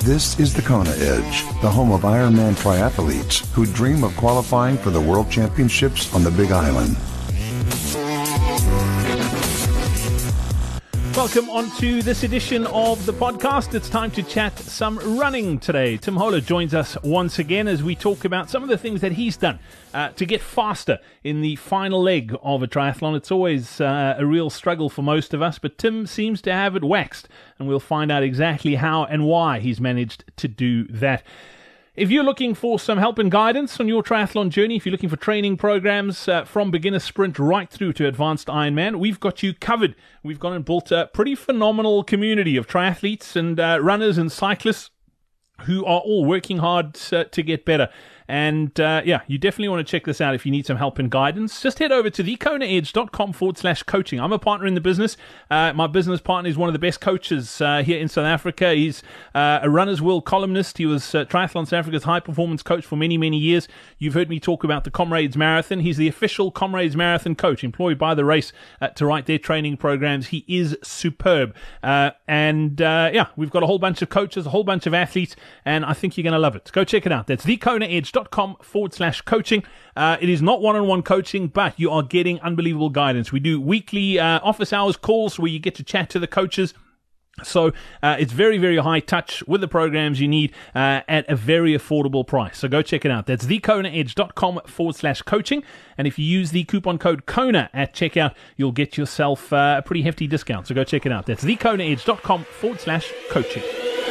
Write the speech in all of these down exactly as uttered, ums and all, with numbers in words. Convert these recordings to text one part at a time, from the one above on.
This is the Kona Edge, the home of Ironman triathletes who dream of qualifying for the World Championships on the Big Island. Welcome on to this edition of the podcast. It's time to chat some running today. Tim Holer joins us once again as we talk about some of the things that he's done uh, to get faster in the final leg of a triathlon. It's always uh, a real struggle for most of us, but Tim seems to have it waxed, and we'll find out exactly how and why he's managed to do that. If you're looking for some help and guidance on your triathlon journey, if you're looking for training programs uh, from beginner sprint right through to advanced Ironman, we've got you covered. We've gone and built a pretty phenomenal community of triathletes and uh, runners and cyclists who are all working hard uh, to get better. And uh, yeah, you definitely want to check this out if you need some help and guidance. Just head over to thekonaedge.com forward slash coaching. I'm a partner in the business. Uh, my business partner is one of the best coaches uh, here in South Africa. He's uh, a Runner's World columnist. He was uh, Triathlon South Africa's high performance coach for many, many years. You've heard me talk about the Comrades Marathon. He's the official Comrades Marathon coach employed by the race uh, to write their training programs. He is superb. Uh, and uh, yeah, we've got a whole bunch of coaches, a whole bunch of athletes, and I think you're going to love it. Go check it out. That's thekonaedge.com forward slash coaching. Uh, it is not one-on-one coaching, but you are getting unbelievable guidance. We do weekly uh, office hours calls where you get to chat to the coaches. So uh, it's very, very high touch with the programs you need uh, at a very affordable price. So go check it out. That's thekonaedge.com forward slash coaching. And if you use the coupon code KONA at checkout, you'll get yourself uh, a pretty hefty discount. So go check it out. That's thekonaedge.com forward slash coaching.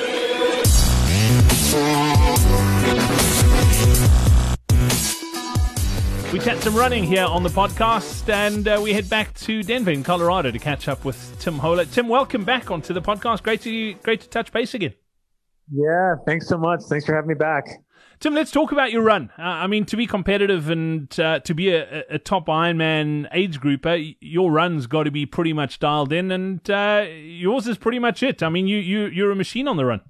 We chat some running here on the podcast, and uh, we head back to Denver in Colorado to catch up with Tim Holer. Tim, welcome back onto the podcast. Great to great to touch base again. Yeah, thanks so much. Thanks for having me back. Tim, let's talk about your run. Uh, I mean, to be competitive and uh, to be a, a top Ironman age grouper, your run's got to be pretty much dialed in, and uh, yours is pretty much it. I mean, you you you're a machine on the run.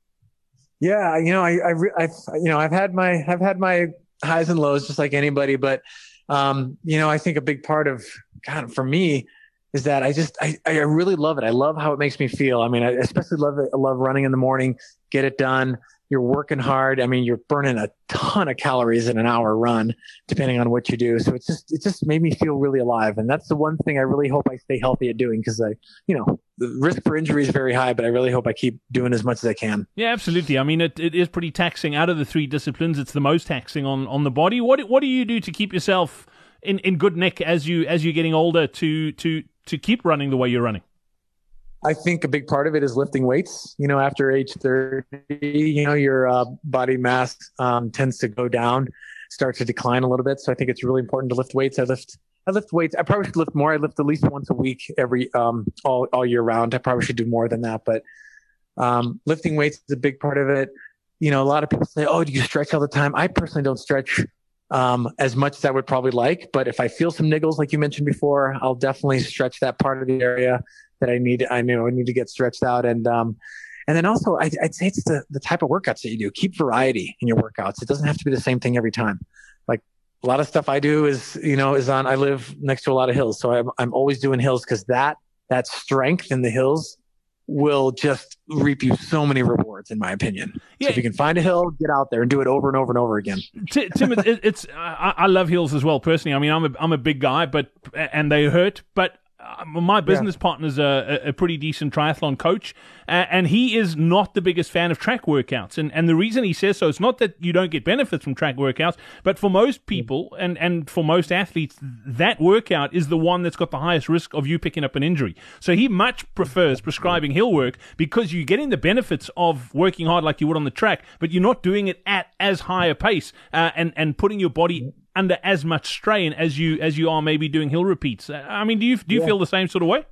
Yeah, you know, I, I I've you know I've had my I've had my highs and lows just like anybody, but um you know I think a big part of God for me is that I just I, I really love it. I love how it makes me feel. I mean, I especially love it. I love running in the morning, get it done. You're working hard. I mean, you're burning a ton of calories in an hour run, depending on what you do. So it's just, it just made me feel really alive. And that's the one thing I really hope I stay healthy at doing, because I, you know, the risk for injury is very high, but I really hope I keep doing as much as I can. Yeah, absolutely. I mean, it, it is pretty taxing. Out of the three disciplines, it's the most taxing on, on the body. What what do you do to keep yourself in, in good nick as you as you're getting older to to to keep running the way you're running? I think a big part of it is lifting weights. You know, after age thirty, you know, your uh, body mass um, tends to go down, start to decline a little bit. So I think it's really important to lift weights. I lift, I lift weights. I probably should lift more. I lift at least once a week, every um, all all year round. I probably should do more than that, but um, lifting weights is a big part of it. You know, a lot of people say, "Oh, do you stretch all the time?" I personally don't stretch um, as much as I would probably like, but if I feel some niggles, like you mentioned before, I'll definitely stretch that part of the area that I need, I know I need to get stretched out. And, um, and then also I, I'd say it's the, the type of workouts that you do. Keep variety in your workouts. It doesn't have to be the same thing every time. Like a lot of stuff I do is, you know, is on, I live next to a lot of hills. So I'm, I'm always doing hills, because that, that strength in the hills will just reap you so many rewards, in my opinion. Yeah. So if you can find a hill, get out there and do it over and over and over again. Tim, it, it's, I, I love hills as well, personally. I mean, I'm a, I'm a big guy, but, and they hurt, but my business yeah. partner's a, a pretty decent triathlon coach, uh, and he is not the biggest fan of track workouts. And and the reason he says so, it's not that you don't get benefits from track workouts, but for most people and, and for most athletes, that workout is the one that's got the highest risk of you picking up an injury. So he much prefers prescribing hill work, because you're getting the benefits of working hard like you would on the track, but you're not doing it at as high a pace uh, and, and putting your body under as much strain as you as you are maybe doing hill repeats. I mean, do you do you yeah. feel the same sort of way?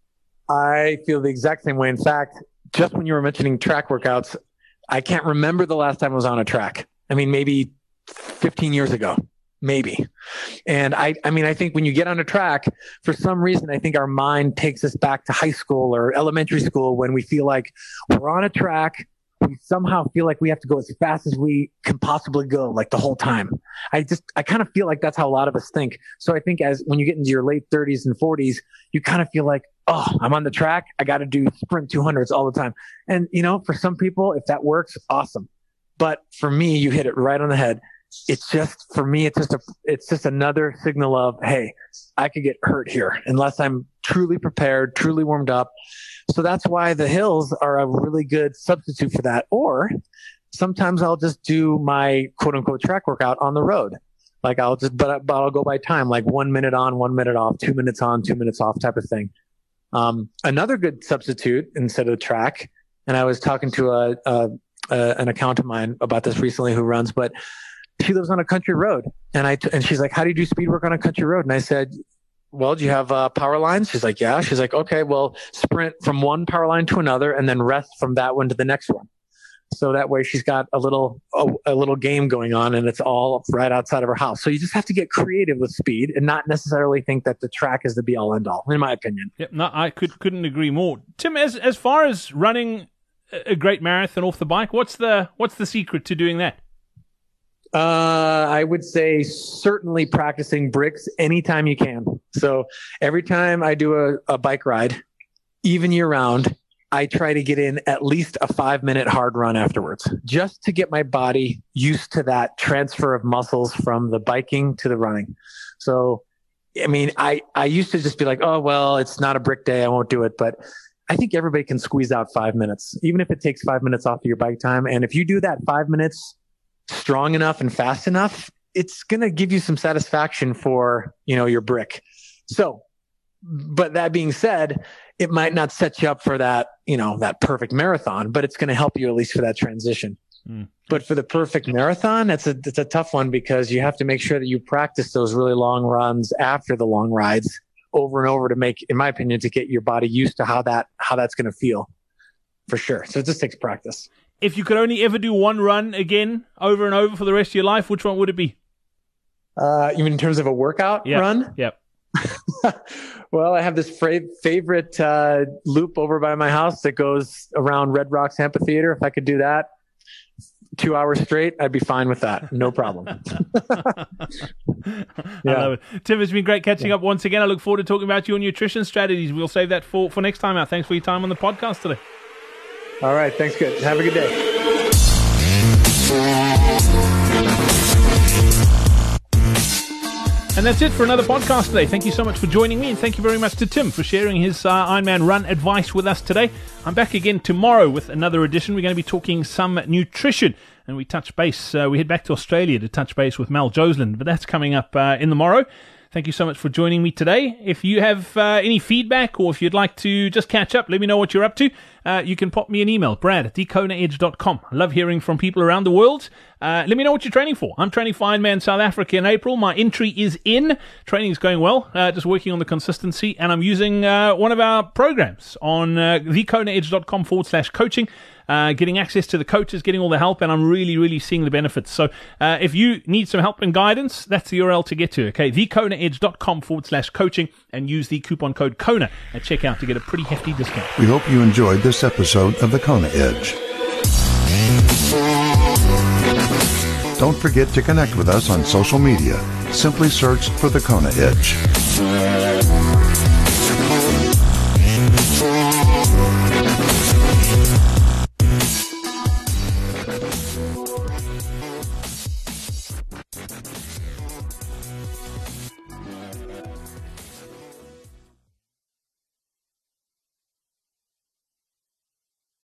I feel the exact same way. In fact, just when you were mentioning track workouts, I can't remember the last time I was on a track. I mean, maybe fifteen years ago, maybe. And I, I mean, I think when you get on a track, for some reason, I think our mind takes us back to high school or elementary school, when we feel like we're on a track, we somehow feel like we have to go as fast as we can possibly go, like the whole time. I just, I kind of feel like that's how a lot of us think. So I think as when you get into your late thirties and forties, you kind of feel like, oh, I'm on the track. I got to do sprint two hundreds all the time. And, you know, for some people, if that works, awesome. But for me, you hit it right on the head. It's just, for me, it's just a, it's just another signal of, hey, I could get hurt here unless I'm truly prepared, truly warmed up. So that's why the hills are a really good substitute for that. Or sometimes I'll just do my quote unquote track workout on the road. Like I'll just, but, but I'll go by time, like one minute on, one minute off, two minutes on, two minutes off type of thing. Um, another good substitute instead of the track. And I was talking to a, a, a an account of mine about this recently who runs, but she lives on a country road. And I, t- and she's like, how do you do speed work on a country road? And I said, well, do you have uh, power lines? She's like, yeah. She's like, okay, well, sprint from one power line to another and then rest from that one to the next one. So that way she's got a little, a, a little game going on and it's all right outside of her house. So you just have to get creative with speed and not necessarily think that the track is the be all end all, in my opinion. Yep, no, I could, couldn't agree more. Tim, as, as far as running a great marathon off the bike, what's the, what's the secret to doing that? Uh, I would say certainly practicing bricks anytime you can. So every time I do a, a bike ride, even year round, I try to get in at least a five minute hard run afterwards, just to get my body used to that transfer of muscles from the biking to the running. So, I mean, I, I used to just be like, oh, well, it's not a brick day. I won't do it. But I think everybody can squeeze out five minutes, even if it takes five minutes off of your bike time. And if you do that five minutes strong enough and fast enough, it's going to give you some satisfaction for, you know, your brick. So, but that being said, it might not set you up for that, you know, that perfect marathon, but it's going to help you at least for that transition. Mm. But for the perfect marathon, it's a, it's a tough one because you have to make sure that you practice those really long runs after the long rides over and over to make, in my opinion, to get your body used to how that, how that's going to feel for sure. So it just takes practice. If you could only ever do one run again over and over for the rest of your life, which one would it be? Uh, you mean in terms of a workout yep. run? Yep. Well, I have this fra- favorite uh, loop over by my house that goes around Red Rocks Amphitheater. If I could do that two hours straight, I'd be fine with that. No problem. I love it. Tim, it's been great catching yeah. up once again. I look forward to talking about your nutrition strategies. We'll save that for, for next time out. Thanks for your time on the podcast today. All right. Thanks. Good. Have a good day. And that's it for another podcast today. Thank you so much for joining me, and thank you very much to Tim for sharing his uh, Ironman run advice with us today. I'm back again tomorrow with another edition. We're going to be talking some nutrition, and we touch base. Uh, we head back to Australia to touch base with Mal Josland, but that's coming up uh, in the morrow. Thank you so much for joining me today. If you have uh, any feedback or if you'd like to just catch up, let me know what you're up to. Uh, you can pop me an email, brad at the kona edge dot com. I love hearing from people around the world. Uh, let me know what you're training for. I'm training for Ironman South Africa in April. My entry is in. Training is going well, uh, just working on the consistency. And I'm using uh, one of our programs on uh, the kona edge dot com forward slash coaching. Uh, getting access to the coaches, getting all the help, and I'm really, really seeing the benefits. So uh, if you need some help and guidance, that's the U R L to get to, okay? the kona edge dot com forward slash coaching, and use the coupon code KONA at checkout to get a pretty hefty discount. We hope you enjoyed this episode of The Kona Edge. Don't forget to connect with us on social media. Simply search for The Kona Edge.